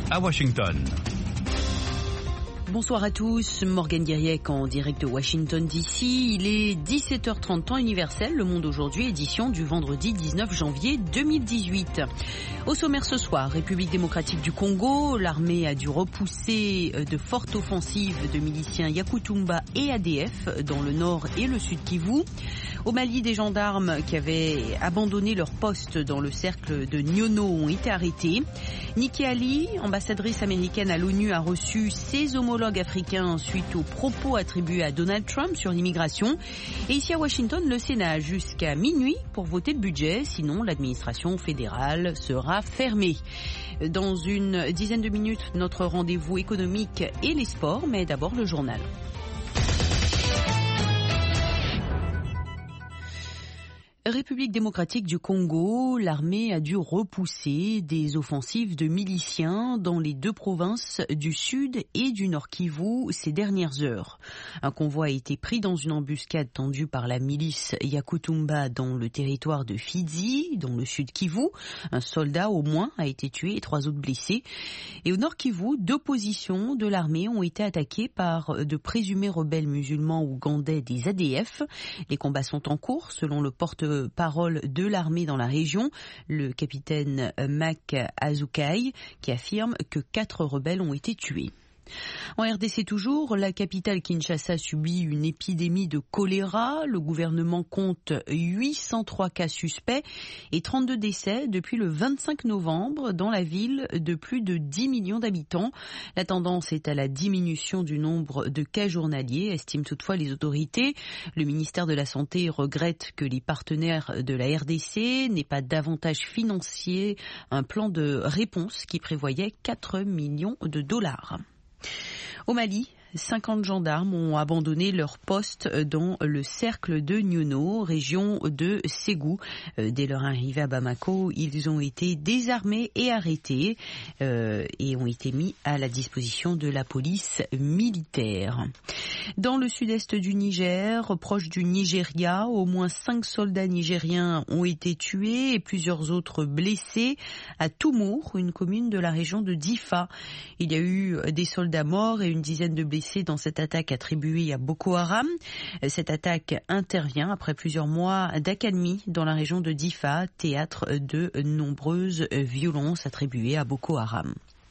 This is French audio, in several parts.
à Washington. Bonsoir à tous, Morgane Guiriec en direct de Washington DC. Il est 17h30 temps universel, Le Monde aujourd'hui, édition du vendredi 19 janvier 2018. Au sommaire ce soir, République démocratique du Congo, l'armée a dû repousser de fortes offensives de miliciens Yakutumba et ADF dans le nord et le sud Kivu. Au Mali, des gendarmes qui avaient abandonné leur poste dans le cercle de Nyono ont été arrêtés. Nikki Haley, ambassadrice américaine à l'ONU, a reçu ses homologues africains suite aux propos attribués à Donald Trump sur l'immigration. Et ici à Washington, le Sénat a jusqu'à minuit pour voter le budget, sinon l'administration fédérale sera fermée. Dans une dizaine de minutes, notre rendez-vous économique et les sports, mais d'abord le journal. République démocratique du Congo, l'armée a dû repousser des offensives de miliciens dans les deux provinces du Sud et du Nord Kivu ces dernières heures. Un convoi a été pris dans une embuscade tendue par la milice Yakutumba dans le territoire de Fizi, dans le Sud Kivu. Un soldat au moins a été tué et 3 autres blessés. Et au Nord Kivu, 2 positions de l'armée ont été attaquées par de présumés rebelles musulmans ougandais des ADF. Les combats sont en cours selon le porte-parole de l'armée dans la région, le capitaine Mak Azukai, qui affirme que 4 rebelles ont été tués. En RDC toujours, la capitale Kinshasa subit une épidémie de choléra. Le gouvernement compte 803 cas suspects et 32 décès depuis le 25 novembre dans la ville de plus de 10 millions d'habitants. La tendance est à la diminution du nombre de cas journaliers, estiment toutefois les autorités. Le ministère de la Santé regrette que les partenaires de la RDC n'aient pas davantage financé un plan de réponse qui prévoyait 4 millions de dollars. Au Mali, 50 gendarmes ont abandonné leur poste dans le cercle de Nyono, région de Ségou. Dès leur arrivée à Bamako, ils ont été désarmés et arrêtés et ont été mis à la disposition de la police militaire. Dans le sud-est du Niger, proche du Nigeria, au moins 5 soldats nigériens ont été tués et plusieurs autres blessés à Toumour, une commune de la région de Difa. Il y a eu des soldats morts et une dizaine de blessés dans cette attaque attribuée à Boko Haram. Cette attaque intervient après plusieurs mois d'accalmie dans la région de Difa, théâtre de nombreuses violences attribuées à Boko Haram.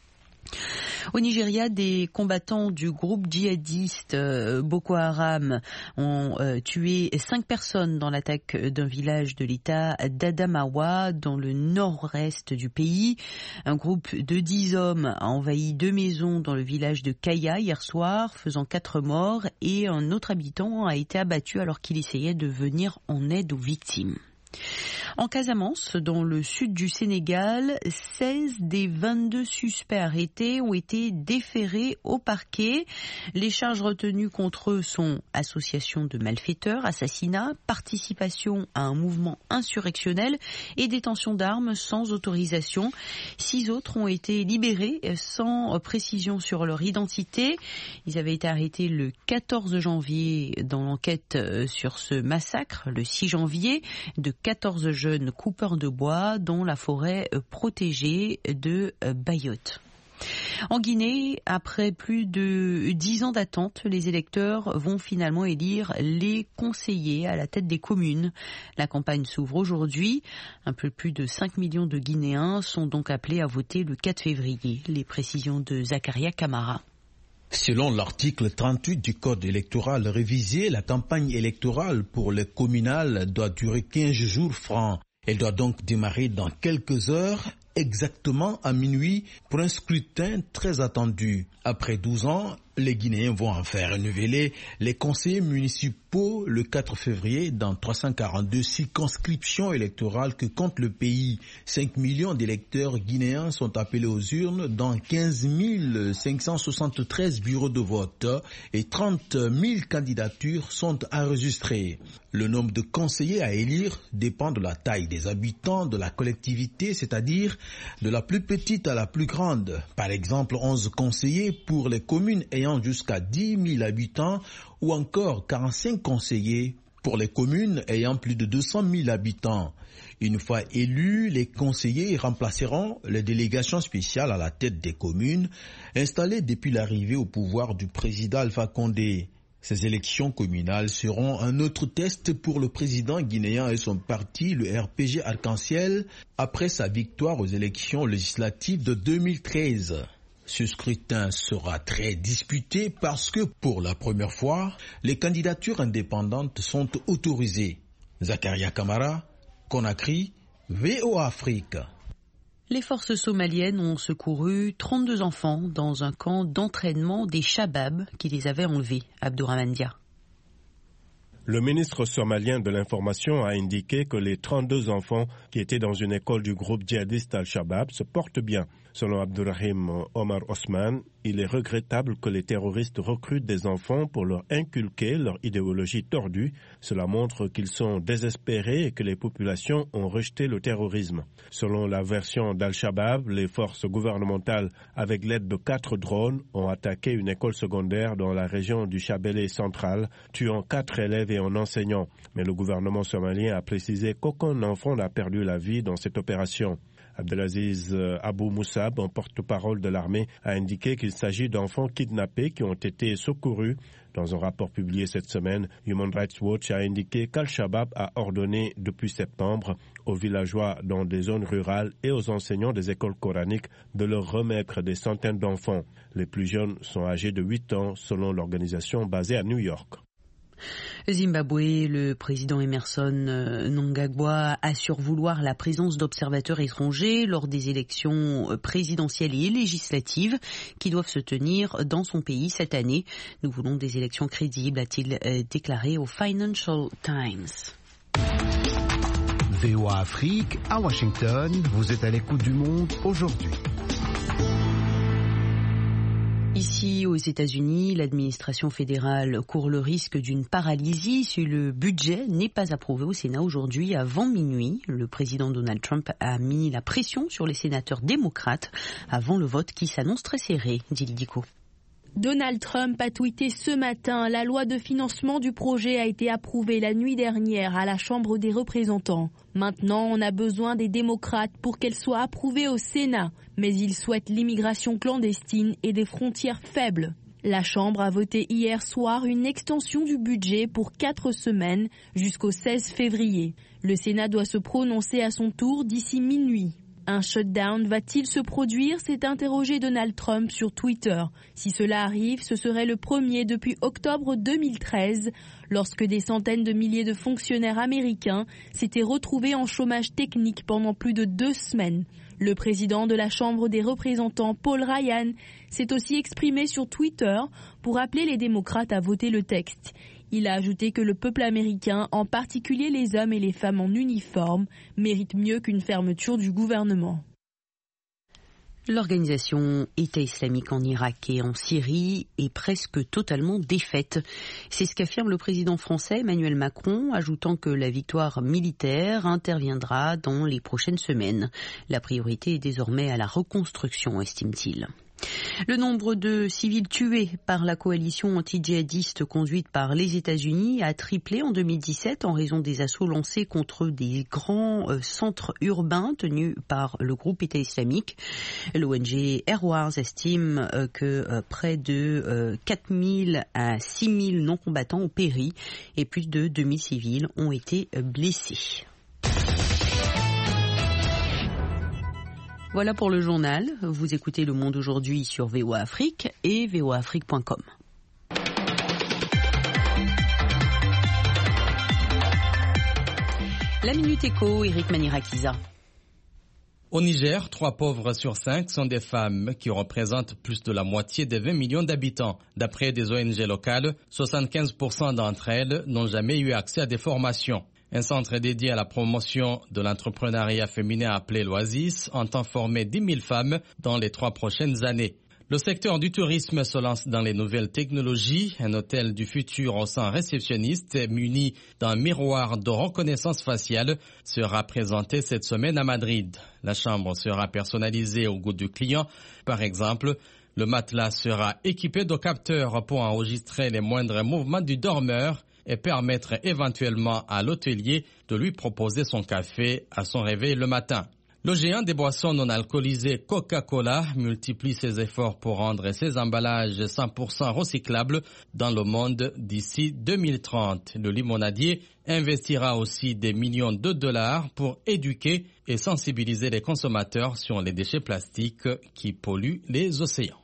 Au Nigeria, des combattants du groupe djihadiste Boko Haram ont tué 5 personnes dans l'attaque d'un village de l'État d'Adamawa, dans le nord-est du pays. Un groupe de 10 hommes a envahi 2 maisons dans le village de Kaya hier soir, faisant 4 morts, et un autre habitant a été abattu alors qu'il essayait de venir en aide aux victimes. En Casamance, dans le sud du Sénégal, 16 des 22 suspects arrêtés ont été déférés au parquet. Les charges retenues contre eux sont association de malfaiteurs, assassinat, participation à un mouvement insurrectionnel et détention d'armes sans autorisation. 6 autres ont été libérés sans précision sur leur identité. Ils avaient été arrêtés le 14 janvier dans l'enquête sur ce massacre, le 6 janvier, de 14 jeunes coupeurs de bois dans la forêt protégée de Bayotte. En Guinée, après plus de 10 ans d'attente, les électeurs vont finalement élire les conseillers à la tête des communes. La campagne s'ouvre aujourd'hui. Un peu plus de 5 millions de Guinéens sont donc appelés à voter le 4 février. Les précisions de Zakaria Kamara. Selon l'article 38 du Code électoral révisé, la campagne électorale pour les communales doit durer 15 jours francs. Elle doit donc démarrer dans quelques heures, exactement à minuit, pour un scrutin très attendu. Après 12 ans, les Guinéens vont enfin renouveler les conseillers municipaux le 4 février dans 342 circonscriptions électorales que compte le pays. 5 millions d'électeurs guinéens sont appelés aux urnes dans 15 573 bureaux de vote et 30 000 candidatures sont enregistrées. Le nombre de conseillers à élire dépend de la taille des habitants de la collectivité, c'est-à-dire de la plus petite à la plus grande. Par exemple, 11 conseillers pour les communes ayant jusqu'à 10 000 habitants ou encore 45 conseillers pour les communes ayant plus de 200 000 habitants. Une fois élus, les conseillers remplaceront les délégations spéciales à la tête des communes installées depuis l'arrivée au pouvoir du président Alpha Condé. Ces élections communales seront un autre test pour le président guinéen et son parti, le RPG Arc-en-Ciel, après sa victoire aux élections législatives de 2013. Ce scrutin sera très disputé parce que, pour la première fois, les candidatures indépendantes sont autorisées. Zakaria Kamara, Conakry, VOA Afrique. Les forces somaliennes ont secouru 32 enfants dans un camp d'entraînement des Shabab qui les avaient enlevés. Abdourahmane Dia. Le ministre somalien de l'information a indiqué que les 32 enfants qui étaient dans une école du groupe djihadiste Al-Shabaab se portent bien. Selon Abdurrahim Omar Osman, il est regrettable que les terroristes recrutent des enfants pour leur inculquer leur idéologie tordue. Cela montre qu'ils sont désespérés et que les populations ont rejeté le terrorisme. Selon la version d'Al-Shabaab, les forces gouvernementales, avec l'aide de 4 drones, ont attaqué une école secondaire dans la région du Chabelle central, tuant 4 élèves et un enseignant. Mais le gouvernement somalien a précisé qu'aucun enfant n'a perdu la vie dans cette opération. Abdelaziz Abou Moussab, un porte-parole de l'armée, a indiqué qu'il s'agit d'enfants kidnappés qui ont été secourus. Dans un rapport publié cette semaine, Human Rights Watch a indiqué qu'Al-Shabaab a ordonné depuis septembre aux villageois dans des zones rurales et aux enseignants des écoles coraniques de leur remettre des centaines d'enfants. Les plus jeunes sont âgés de 8 ans selon l'organisation basée à New York. Zimbabwe, le président Emerson Mnangagwa assure vouloir la présence d'observateurs étrangers lors des élections présidentielles et législatives qui doivent se tenir dans son pays cette année. Nous voulons des élections crédibles, a-t-il déclaré au Financial Times. VOA Afrique, à Washington, vous êtes à l'écoute du monde aujourd'hui. Ici, aux États-Unis, l'administration fédérale court le risque d'une paralysie si le budget n'est pas approuvé au Sénat aujourd'hui avant minuit. Le président Donald Trump a mis la pression sur les sénateurs démocrates avant le vote qui s'annonce très serré. Dili Diko. Donald Trump a tweeté ce matin: la loi de financement du projet a été approuvée la nuit dernière à la Chambre des représentants. Maintenant, on a besoin des démocrates pour qu'elle soit approuvée au Sénat. Mais il souhaite l'immigration clandestine et des frontières faibles. La Chambre a voté hier soir une extension du budget pour 4 semaines jusqu'au 16 février. Le Sénat doit se prononcer à son tour d'ici minuit. Un shutdown va-t-il se produire? S'est interrogé Donald Trump sur Twitter. Si cela arrive, ce serait le premier depuis octobre 2013, lorsque des centaines de milliers de fonctionnaires américains s'étaient retrouvés en chômage technique pendant plus de 2 semaines. Le président de la Chambre des représentants, Paul Ryan, s'est aussi exprimé sur Twitter pour appeler les démocrates à voter le texte. Il a ajouté que le peuple américain, en particulier les hommes et les femmes en uniforme, mérite mieux qu'une fermeture du gouvernement. L'organisation État islamique en Irak et en Syrie est presque totalement défaite. C'est ce qu'affirme le président français Emmanuel Macron, ajoutant que la victoire militaire interviendra dans les prochaines semaines. La priorité est désormais à la reconstruction, estime-t-il. Le nombre de civils tués par la coalition anti-djihadiste conduite par les États-Unis a triplé en 2017 en raison des assauts lancés contre des grands centres urbains tenus par le groupe État islamique. L'ONG Air Wars estime que près de 4 000 à 6 000 non-combattants ont péri et plus de 2 000 civils ont été blessés. Voilà pour le journal. Vous écoutez Le Monde aujourd'hui sur VOA Afrique et voaafrique.com. La Minute Éco, Eric Manirakiza. Au Niger, 3 pauvres sur 5 sont des femmes qui représentent plus de la moitié des 20 millions d'habitants. D'après des ONG locales, 75% d'entre elles n'ont jamais eu accès à des formations. Un centre dédié à la promotion de l'entrepreneuriat féminin appelé l'Oasis entend former 10 000 femmes dans les 3 prochaines années. Le secteur du tourisme se lance dans les nouvelles technologies. Un hôtel du futur au sein réceptionniste muni d'un miroir de reconnaissance faciale sera présenté cette semaine à Madrid. La chambre sera personnalisée au goût du client. Par exemple, le matelas sera équipé de capteurs pour enregistrer les moindres mouvements du dormeur. et permettre éventuellement à l'hôtelier de lui proposer son café à son réveil le matin. Le géant des boissons non alcoolisées Coca-Cola multiplie ses efforts pour rendre ses emballages 100% recyclables dans le monde d'ici 2030. Le limonadier investira aussi des millions de dollars pour éduquer et sensibiliser les consommateurs sur les déchets plastiques qui polluent les océans.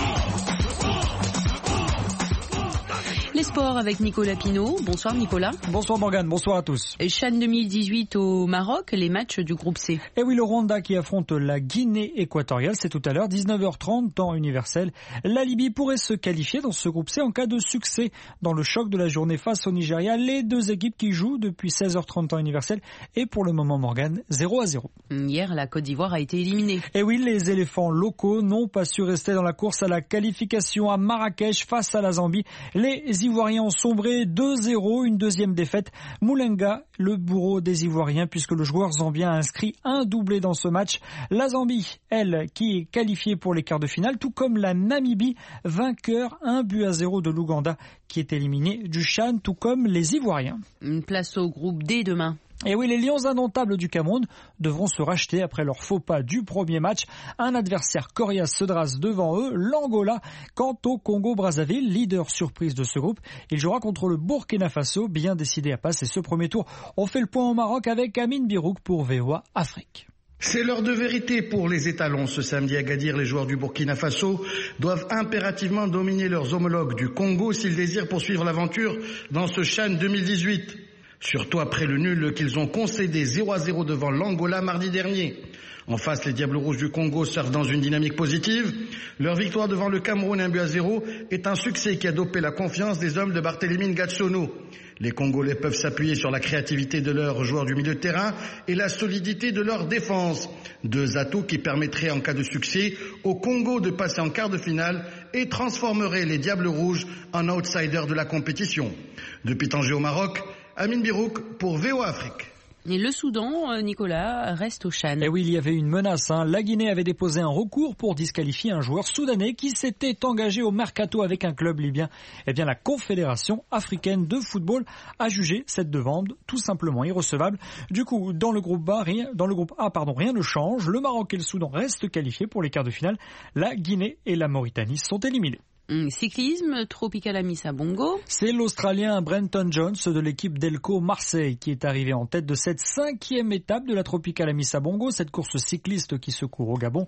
Les sports avec Nicolas Pinault. Bonsoir Nicolas. Bonsoir Morgane, bonsoir à tous. CHAN 2018 au Maroc, les matchs du groupe C. Et oui, le Rwanda qui affronte la Guinée équatoriale, c'est tout à l'heure, 19h30, temps universel. La Libye pourrait se qualifier dans ce groupe C en cas de succès dans le choc de la journée face au Nigeria. Les deux équipes qui jouent depuis 16h30 temps universel et pour le moment Morgane, 0-0. Hier, la Côte d'Ivoire a été éliminée. Et oui, les éléphants locaux n'ont pas su rester dans la course à la qualification à Marrakech face à la Zambie. Les Ivoiriens ont sombré 2-0, une deuxième défaite. Moulenga, le bourreau des Ivoiriens, puisque le joueur zambien a inscrit un doublé dans ce match. La Zambie, elle, qui est qualifiée pour les quarts de finale, tout comme la Namibie, vainqueur 1-0 de l'Ouganda, qui est éliminé du CHAN, tout comme les Ivoiriens. Une place au groupe D demain. Et oui, les Lions indomptables du Cameroun devront se racheter après leur faux pas du premier match. Un adversaire coriace se dresse devant eux, l'Angola. Quant au Congo-Brazzaville, leader surprise de ce groupe, il jouera contre le Burkina Faso, bien décidé à passer ce premier tour. On fait le point au Maroc avec Amine Birouk pour VOA Afrique. C'est l'heure de vérité pour les étalons. Ce samedi à Gadir, les joueurs du Burkina Faso doivent impérativement dominer leurs homologues du Congo s'ils désirent poursuivre l'aventure dans ce CHAN 2018. Surtout après le nul qu'ils ont concédé 0-0 devant l'Angola mardi dernier. En face, les Diables Rouges du Congo surfent dans une dynamique positive. Leur victoire devant le Cameroun 1-0 est un succès qui a dopé la confiance des hommes de Barthélémy Ngatsono. Les Congolais peuvent s'appuyer sur la créativité de leurs joueurs du milieu de terrain et la solidité de leur défense. Deux atouts qui permettraient en cas de succès au Congo de passer en quart de finale et transformeraient les Diables Rouges en outsiders de la compétition. Depuis Tanger au Maroc, Amine Birouk pour VOA Afrique. Et le Soudan, Nicolas, reste au CHAN. Et oui, il y avait une menace. La Guinée avait déposé un recours pour disqualifier un joueur soudanais qui s'était engagé au mercato avec un club libyen. Eh bien, la Confédération africaine de football a jugé cette demande tout simplement irrecevable. Du coup, dans le groupe A, rien ne change. Le Maroc et le Soudan restent qualifiés pour les quarts de finale. La Guinée et la Mauritanie sont éliminés. Cyclisme, Tropical Amissa Bongo. C'est l'Australien Brenton Jones de l'équipe Delco Marseille qui est arrivé en tête de cette 5e étape de la Tropical Amissa Bongo, cette course cycliste qui se court au Gabon.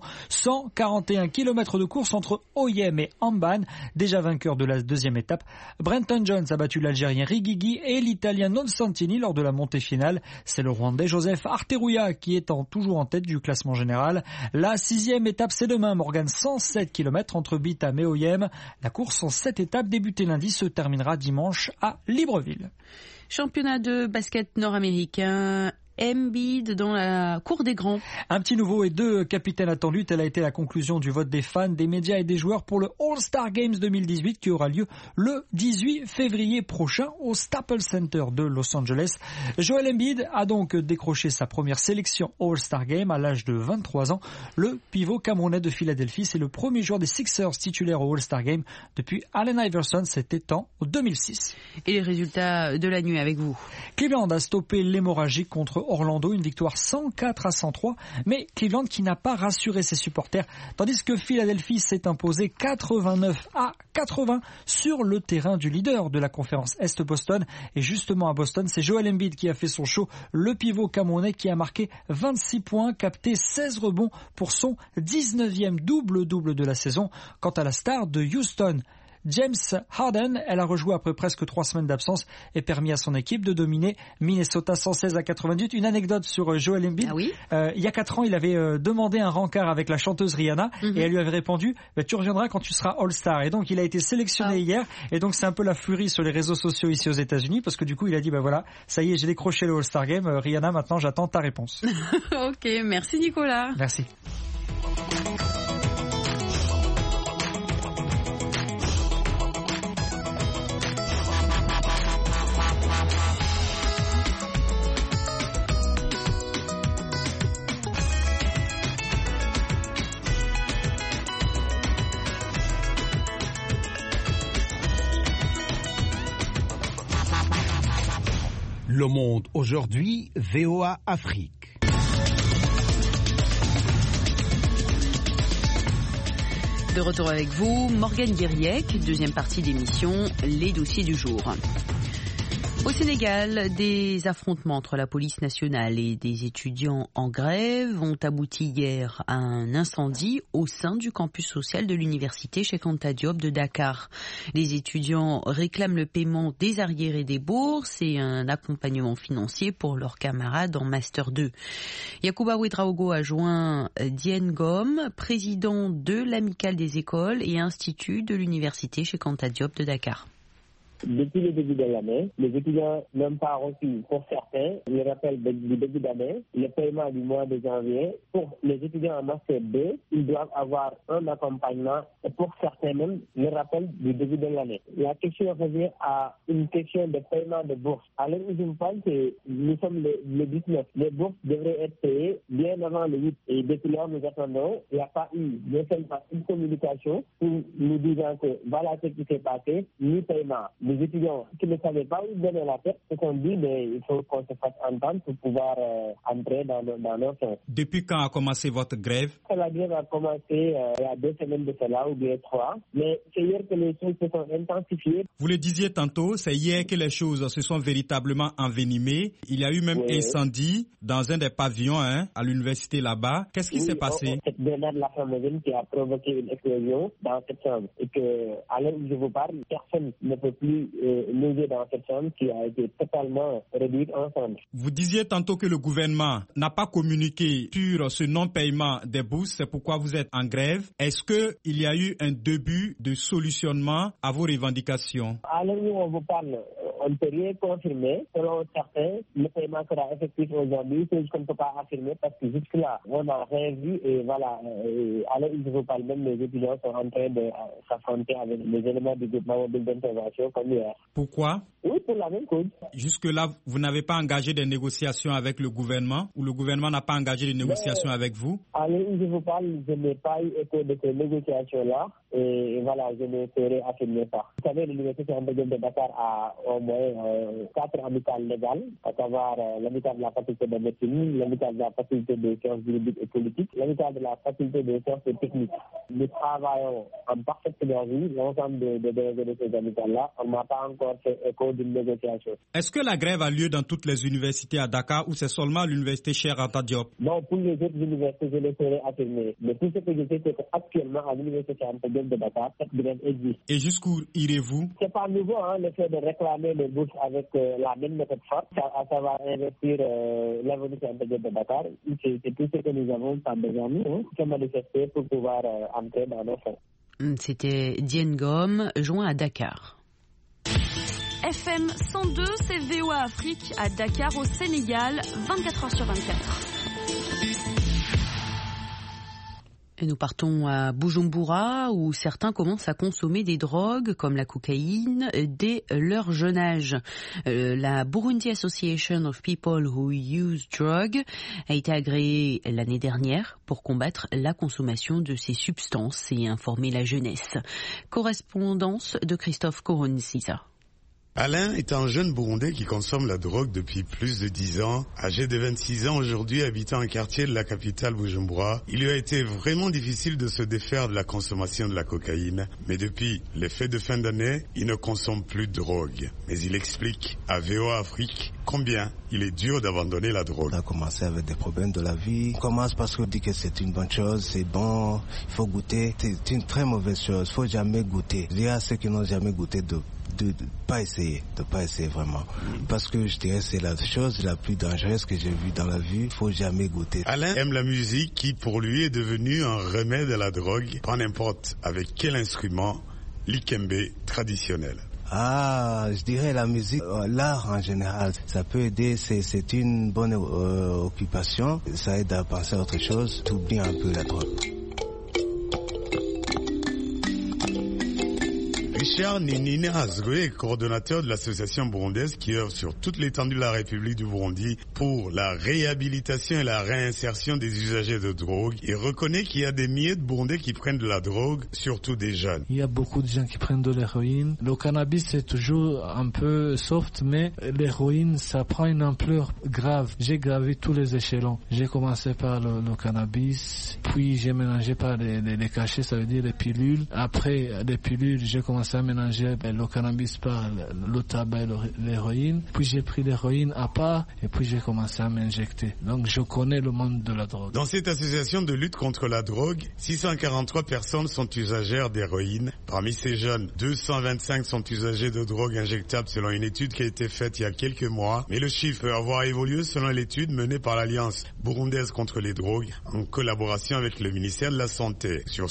141 km de course entre Oyem et Amban, déjà vainqueur de la deuxième étape. Brenton Jones a battu l'Algérien Rigigi et l'Italien Nonsantini lors de la montée finale. C'est le Rwandais Joseph Arteruya qui est toujours en tête du classement général. La 6e étape, c'est demain, Morgane, 107 km entre Bitam et Oyem. La course en 7 étapes débutée lundi se terminera dimanche à Libreville. Championnat de basket nord-américain. Embiid dans la cour des grands. Un petit nouveau et deux capitaines attendus. Telle a été la conclusion du vote des fans, des médias et des joueurs pour le All-Star Games 2018 qui aura lieu le 18 février prochain au Staples Center de Los Angeles. Joel Embiid a donc décroché sa première sélection All-Star Game à l'âge de 23 ans. Le pivot camerounais de Philadelphie, c'est le premier joueur des Sixers titulaire au All-Star Game depuis Allen Iverson, c'était en 2006. Et les résultats de la nuit avec vous. Cleveland a stoppé l'hémorragie contre Orlando, une victoire 104-103, mais Cleveland qui n'a pas rassuré ses supporters, tandis que Philadelphie s'est imposé 89-80 sur le terrain du leader de la conférence Est Boston. Et justement à Boston, c'est Joel Embiid qui a fait son show, le pivot camerounais qui a marqué 26 points, capté 16 rebonds pour son 19e double-double de la saison. Quant à la star de Houston, James Harden, elle a rejoué après presque 3 semaines d'absence et permis à son équipe de dominer Minnesota 116-98. Une anecdote sur Joel Embiid. Ah oui. Il y a 4 ans, il avait demandé un rencard avec la chanteuse Rihanna et elle lui avait répondu tu reviendras quand tu seras All-Star. Et donc il a été sélectionné hier et donc c'est un peu la furie sur les réseaux sociaux ici aux États-Unis parce que du coup il a dit voilà, ça y est, j'ai décroché le All-Star Game. Rihanna, maintenant j'attends ta réponse. Ok, merci Nicolas. Merci. Le Monde aujourd'hui, VOA Afrique. De retour avec vous, Morgane Guiriec, deuxième partie d'émission, les dossiers du jour. Au Sénégal, des affrontements entre la police nationale et des étudiants en grève ont abouti hier à un incendie au sein du campus social de l'université Cheikh Anta Diop de Dakar. Les étudiants réclament le paiement des arriérés des bourses et un accompagnement financier pour leurs camarades en Master 2. Yacouba Ouedraogo a joint Diène Gom, président de l'Amicale des écoles et instituts de l'université Cheikh Anta Diop de Dakar. Depuis le début de l'année, les étudiants n'ont pas reçu, pour certains, le rappel du début d'année, le paiement du mois de janvier. Pour les étudiants en Master 2, ils doivent avoir un accompagnement et pour certains même, le rappel du début de l'année. La question revient à une question de paiement de bourse. Alors, je vous parle que nous sommes le 19. Les bourses devraient être payées bien avant le 8. Et depuis lors, nous attendons. Il n'y a pas eu non seulement une communication pour nous disant que voilà ce qui s'est passé, ni paiement. Les étudiants qui ne savaient pas où donner la tête se sont dit il faut qu'on se fasse entendre pour pouvoir entrer dans nos sens. Depuis quand a commencé votre grève? La grève a commencé il y a 2 semaines de cela, ou bien 3. Mais c'est hier que les choses se sont intensifiées. Vous le disiez tantôt, c'est hier que les choses se sont véritablement envenimées. Il y a eu même incendie dans un des pavillons à l'université là-bas. Qu'est-ce qui s'est passé? C'est Bernard Laflamme qui a provoqué une explosion dans cette chambre. Et que, à l'heure où je vous parle, personne ne peut plus loger dans cette chambre qui a été totalement réduite en cendres. Vous disiez tantôt que le gouvernement n'a pas communiqué sur ce non-paiement des bourses, c'est pourquoi vous êtes en grève. Est-ce qu'il y a eu un début de solutionnement à vos revendications? À l'heure où on vous parle, on ne peut rien confirmer. Selon certains, le paiement sera effectif aujourd'hui, c'est juste qu'on ne peut pas affirmer parce que jusque-là, on n'a rien vu et voilà. À l'heure où je vous parle, même les étudiants sont en train de s'affronter avec les éléments du groupement mobile d'intervention comme hier. Pourquoi? Oui, pour la même cause. Jusque-là, vous n'avez pas engagé des négociations avec le gouvernement ou le gouvernement n'a pas engagé des négociations avec vous? À l'heure où je vous parle, je n'ai pas eu écho de ces négociations-là et voilà, je ne saurais affirmer ça. Vous savez, l'université de Dakar a au moins 4 amicales légales, à savoir l'amicale de la faculté de médecine, l'amicale de la faculté des sciences juridiques et politiques, l'amicale de la faculté des sciences et techniques. Nous travaillons en parfaite synergie, l'ensemble de ces amicales-là. On n'a pas encore fait écho d'une négociation. Est-ce que la grève a lieu dans toutes les universités à Dakar ou c'est seulement l'université Cheikh Anta Diop? Non, pour les autres universités, je ne saurais affirmer. Mais tout ce que je sais, c'est qu'actuellement, à l'université Cheikh Anta Diop de Dakar, cette grève existe. Et jusqu'au irez-vous? C'est pas nouveau, le fait de réclamer les bourses avec la même méthode forte, à savoir investir l'avenir de Dakar. C'est tout ce que nous avons besoin de se manifester pour pouvoir entrer dans nos fonds. C'était Diène Gom, joint à Dakar. FM 102, c'est VOA Afrique à Dakar au Sénégal, 24h sur 24. Et nous partons à Bujumbura où certains commencent à consommer des drogues comme la cocaïne dès leur jeune âge. La Burundi Association of People Who Use Drugs a été agréée l'année dernière pour combattre la consommation de ces substances et informer la jeunesse. Correspondance de Christophe Koronisiza. Alain est un jeune Burundais qui consomme la drogue depuis plus de 10 ans. Âgé de 26 ans aujourd'hui, habitant un quartier de la capitale Bujumbura, il lui a été vraiment difficile de se défaire de la consommation de la cocaïne. Mais depuis les fêtes de fin d'année, il ne consomme plus de drogue. Mais il explique à VOA Afrique combien il est dur d'abandonner la drogue. On a commencé avec des problèmes de la vie. On commence parce qu'on dit que c'est une bonne chose, c'est bon, il faut goûter. C'est une très mauvaise chose, il faut jamais goûter. Il y a ceux qui n'ont jamais goûté de pas essayer vraiment. Parce que je dirais c'est la chose la plus dangereuse que j'ai vue dans la vie. Il faut jamais goûter. Alain aime la musique qui pour lui est devenue un remède à la drogue, peu importe avec quel instrument, l'ikembe traditionnel. Je dirais la musique, l'art en général, ça peut aider, c'est une bonne occupation, ça aide à penser à autre chose, t'oublies un peu la drogue. Richard Ninine Azoué est coordonnateur de l'association burundaise qui œuvre sur toute l'étendue de la République du Burundi pour la réhabilitation et la réinsertion des usagers de drogue. Il reconnaît qu'il y a des milliers de Burundais qui prennent de la drogue, surtout des jeunes. Il y a beaucoup de gens qui prennent de l'héroïne. Le cannabis, c'est toujours un peu soft, mais l'héroïne, ça prend une ampleur grave. J'ai gravé tous les échelons. J'ai commencé par le cannabis, puis j'ai mélangé par les cachets, ça veut dire les pilules. Après les pilules, j'ai commencé à mélanger le cannabis par le tabac et l'héroïne. Puis j'ai pris l'héroïne à part et puis j'ai commencé à m'injecter. Donc je connais le monde de la drogue. Dans cette association de lutte contre la drogue, 643 personnes sont usagères d'héroïne. Parmi ces jeunes, 225 sont usagers de drogue injectable selon une étude qui a été faite il y a quelques mois. Mais le chiffre peut avoir évolué selon l'étude menée par l'Alliance burundaise contre les drogues en collaboration avec le ministère de la Santé. Sur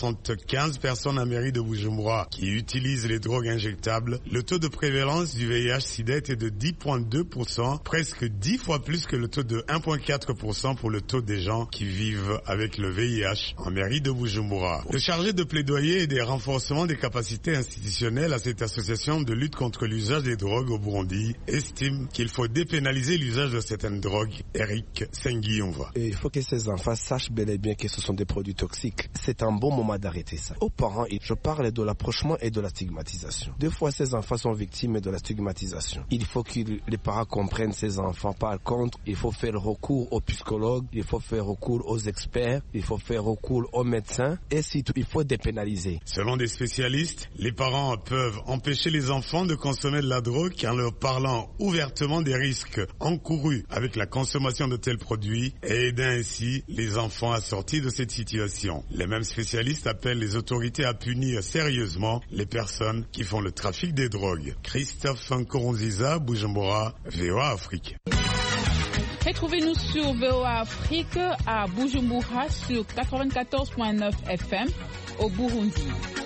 175 personnes à mairie de Bujumbura qui utilisent les drogues injectables, le taux de prévalence du VIH-Sida était de 10,2%, presque 10 fois plus que le taux de 1,4% pour le taux des gens qui vivent avec le VIH en mairie de Bujumbura. Le chargé de plaidoyer et des renforcements des capacités institutionnelles à cette association de lutte contre l'usage des drogues au Burundi estime qu'il faut dépénaliser l'usage de certaines drogues. Eric Senguiyumva. Il faut que ces enfants sachent bel et bien que ce sont des produits toxiques. C'est un bon moment d'arrêter ça. Aux parents, je parle de l'approchement et de la stigmatisation. Des fois, ces enfants sont victimes de la stigmatisation. Il faut que les parents comprennent ces enfants. Par contre, il faut faire recours aux psychologues, il faut faire recours aux experts, il faut faire recours aux médecins et surtout, il faut dépénaliser. Selon des spécialistes, les parents peuvent empêcher les enfants de consommer de la drogue en leur parlant ouvertement des risques encourus avec la consommation de tels produits et aidant ainsi les enfants à sortir de cette situation. Les mêmes spécialistes appellent les autorités à punir sérieusement les personnes qui font le trafic des drogues. Christophe Nkurunziza, Bujumbura, VOA Afrique. Retrouvez-nous sur VOA Afrique à Bujumbura sur 94.9 FM au Burundi.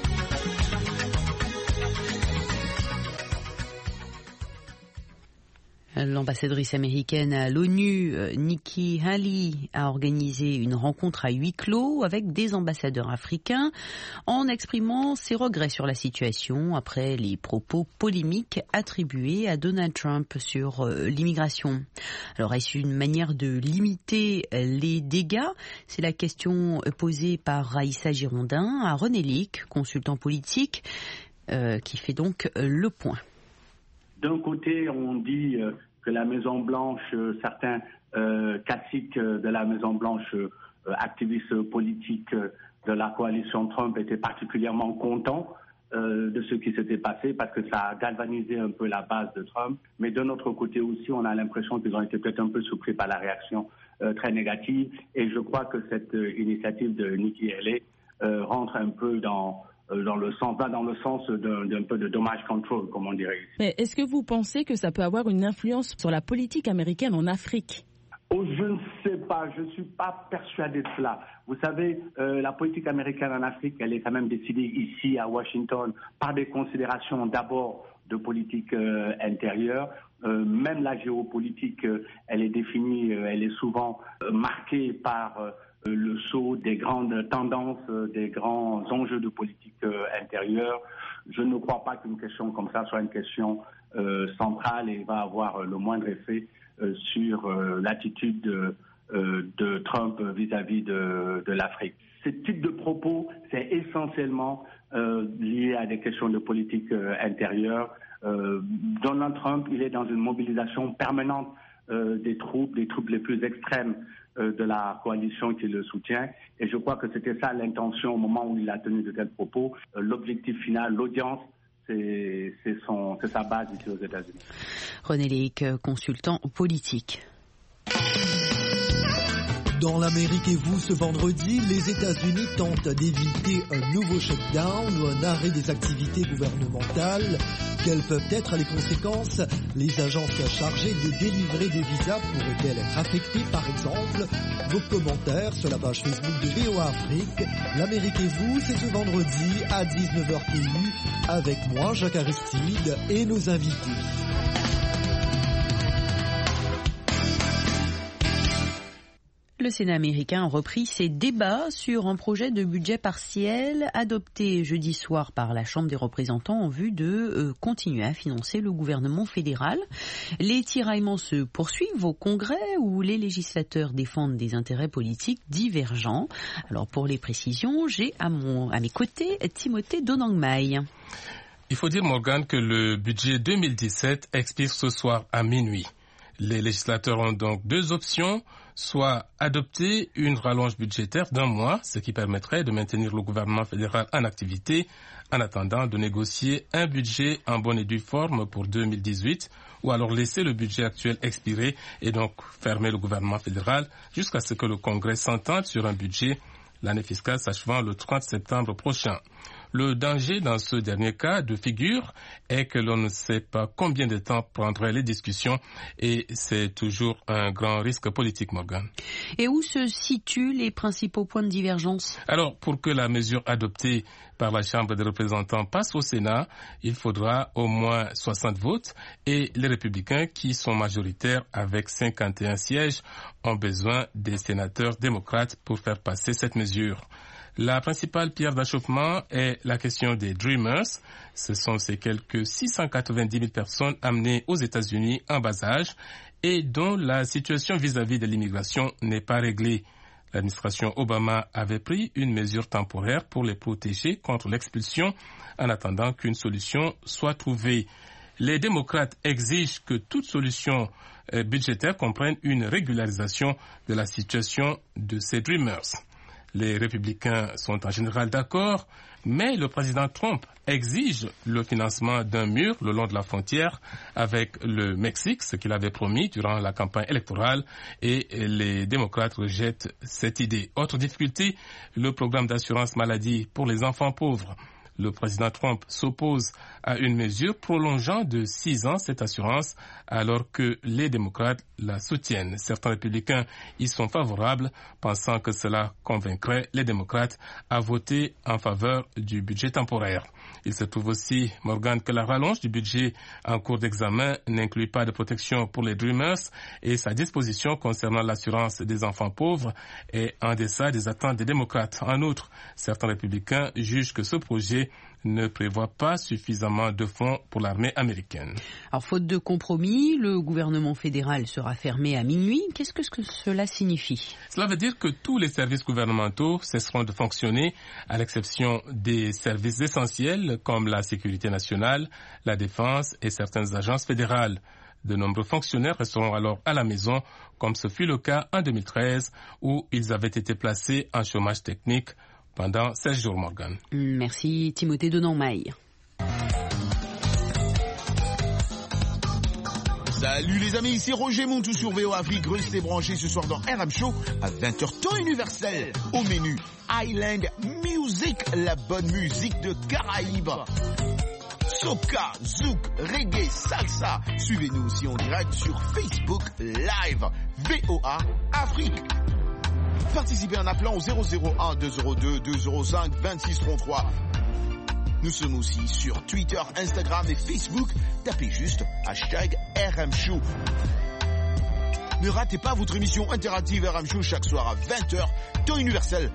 L'ambassadrice américaine à l'ONU, Nikki Haley, a organisé une rencontre à huis clos avec des ambassadeurs africains en exprimant ses regrets sur la situation après les propos polémiques attribués à Donald Trump sur l'immigration. Alors, est-ce une manière de limiter les dégâts? C'est la question posée par Raïssa Girondin à René Lick, consultant politique, qui fait donc le point. D'un côté, on dit que la Maison-Blanche, certains caciques de la Maison-Blanche, activistes politiques de la coalition Trump étaient particulièrement contents de ce qui s'était passé parce que ça a galvanisé un peu la base de Trump. Mais d'un autre côté aussi, on a l'impression qu'ils ont été peut-être un peu surpris par la réaction très négative. Et je crois que cette initiative de Nikki Haley rentre un peu dans le sens d'un peu de damage control, comme on dirait ici. Mais est-ce que vous pensez que ça peut avoir une influence sur la politique américaine en Afrique? Je ne sais pas, je ne suis pas persuadé de cela. Vous savez, la politique américaine en Afrique, elle est quand même décidée ici à Washington par des considérations d'abord de politique intérieure. Même la géopolitique, elle est définie, elle est souvent marquée par le saut des grandes tendances, des grands enjeux de politique intérieure. Je ne crois pas qu'une question comme ça soit une question centrale et va avoir le moindre effet sur l'attitude de Trump vis-à-vis de l'Afrique. Ce type de propos, c'est essentiellement lié à des questions de politique intérieure. Donald Trump, il est dans une mobilisation permanente des troupes les plus extrêmes de la coalition qui le soutient. Et je crois que c'était ça l'intention au moment où il a tenu de tels propos. L'objectif final, l'audience, c'est sa base ici aux États-Unis. René Lick, consultant politique. Dans l'Amérique et vous, ce vendredi, les États-Unis tentent d'éviter un nouveau shutdown ou un arrêt des activités gouvernementales. Quelles peuvent être les conséquences? Les agences chargées de délivrer des visas pourraient-elles être affectées, par exemple? Vos commentaires sur la page Facebook de VOA Afrique. L'Amérique et vous, c'est ce vendredi à 19h TU avec moi, Jacques Aristide, et nos invités. Le Le Sénat américain a repris ses débats sur un projet de budget partiel adopté jeudi soir par la Chambre des représentants en vue de continuer à financer le gouvernement fédéral. Les tiraillements se poursuivent au Congrès où les législateurs défendent des intérêts politiques divergents. Alors pour les précisions, j'ai à mes côtés Timothée Donangmai. Il faut dire, Morgane, que le budget 2017 expire ce soir à minuit. Les législateurs ont donc deux options, soit adopter une rallonge budgétaire d'1 mois, ce qui permettrait de maintenir le gouvernement fédéral en activité, en attendant de négocier un budget en bonne et due forme pour 2018, ou alors laisser le budget actuel expirer et donc fermer le gouvernement fédéral jusqu'à ce que le Congrès s'entende sur un budget, l'année fiscale s'achevant le 30 septembre prochain. Le danger dans ce dernier cas de figure est que l'on ne sait pas combien de temps prendraient les discussions et c'est toujours un grand risque politique, Morgan. Et où se situent les principaux points de divergence? Alors, pour que la mesure adoptée par la Chambre des représentants passe au Sénat, il faudra au moins 60 votes et les républicains qui sont majoritaires avec 51 sièges ont besoin des sénateurs démocrates pour faire passer cette mesure. La principale pierre d'achoppement est la question des Dreamers. Ce sont ces quelques 690 000 personnes amenées aux États-Unis en bas âge et dont la situation vis-à-vis de l'immigration n'est pas réglée. L'administration Obama avait pris une mesure temporaire pour les protéger contre l'expulsion en attendant qu'une solution soit trouvée. Les démocrates exigent que toute solution budgétaire comprenne une régularisation de la situation de ces Dreamers. Les républicains sont en général d'accord, mais le président Trump exige le financement d'un mur le long de la frontière avec le Mexique, ce qu'il avait promis durant la campagne électorale, et les démocrates rejettent cette idée. Autre difficulté, le programme d'assurance maladie pour les enfants pauvres. Le président Trump s'oppose à une mesure prolongeant de 6 ans cette assurance alors que les démocrates la soutiennent. Certains républicains y sont favorables, pensant que cela convaincrait les démocrates à voter en faveur du budget temporaire. Il se trouve aussi, Morgan, que la rallonge du budget en cours d'examen n'inclut pas de protection pour les Dreamers et sa disposition concernant l'assurance des enfants pauvres est en deçà des attentes des démocrates. En outre, certains républicains jugent que ce projet ne prévoit pas suffisamment de fonds pour l'armée américaine. Alors, faute de compromis, le gouvernement fédéral sera fermé à minuit. Qu'est-ce que cela signifie? Cela veut dire que tous les services gouvernementaux cesseront de fonctionner, à l'exception des services essentiels comme la sécurité nationale, la défense et certaines agences fédérales. De nombreux fonctionnaires resteront alors à la maison, comme ce fut le cas en 2013, où ils avaient été placés en chômage technique pendant 16 jours, Morgan. Merci Timothée Donangmai. Salut les amis, ici Roger Montou sur VOA Afrique. Restez branchés ce soir dans RM Show à 20h temps universel. Au menu, Island Music, la bonne musique de Caraïbes. Soca, zouk, reggae, salsa. Suivez-nous aussi en direct sur Facebook Live. VOA Afrique. Participez en appelant au 001 202 205 2633. Nous sommes aussi sur Twitter, Instagram et Facebook. Tapez juste #RM Show. Ne ratez pas votre émission interactive RM Show chaque soir à 20h, temps universel.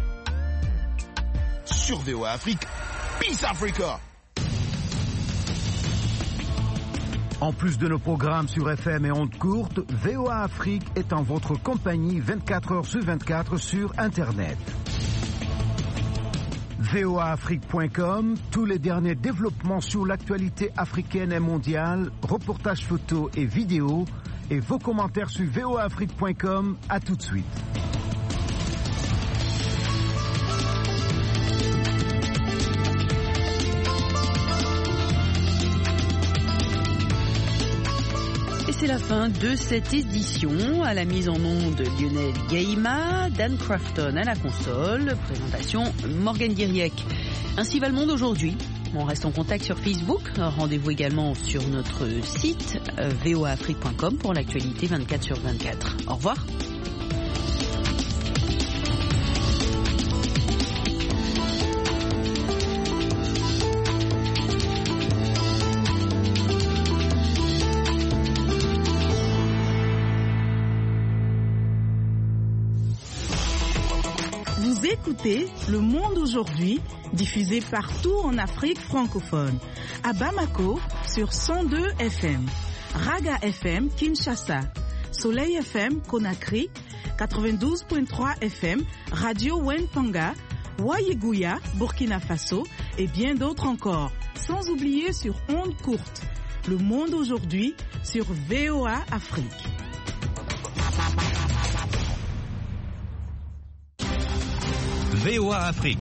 Sur VOA Afrique. Peace Africa! En plus de nos programmes sur FM et ondes courtes, VOA Afrique est en votre compagnie 24 heures sur 24 sur Internet. voaafrique.com, tous les derniers développements sur l'actualité africaine et mondiale, reportages photos et vidéos, et vos commentaires sur voaafrique.com. À tout de suite. C'est la fin de cette édition. À la mise en onde, Lionel Gaïma, Dan Crafton à la console, présentation Morgan Guiriec. Ainsi va le monde aujourd'hui. On reste en contact sur Facebook. Rendez-vous également sur notre site voaafrique.com pour l'actualité 24/24. Au revoir. écoutez Le Monde aujourd'hui, diffusé partout en Afrique francophone. À Bamako, sur 102 FM. Raga FM, Kinshasa. Soleil FM, Conakry. 92.3 FM, Radio Wenpanga. Wayeguya, Burkina Faso. Et bien d'autres encore. Sans oublier sur ondes courtes. Le Monde aujourd'hui, sur VOA Afrique. VOA Afrique.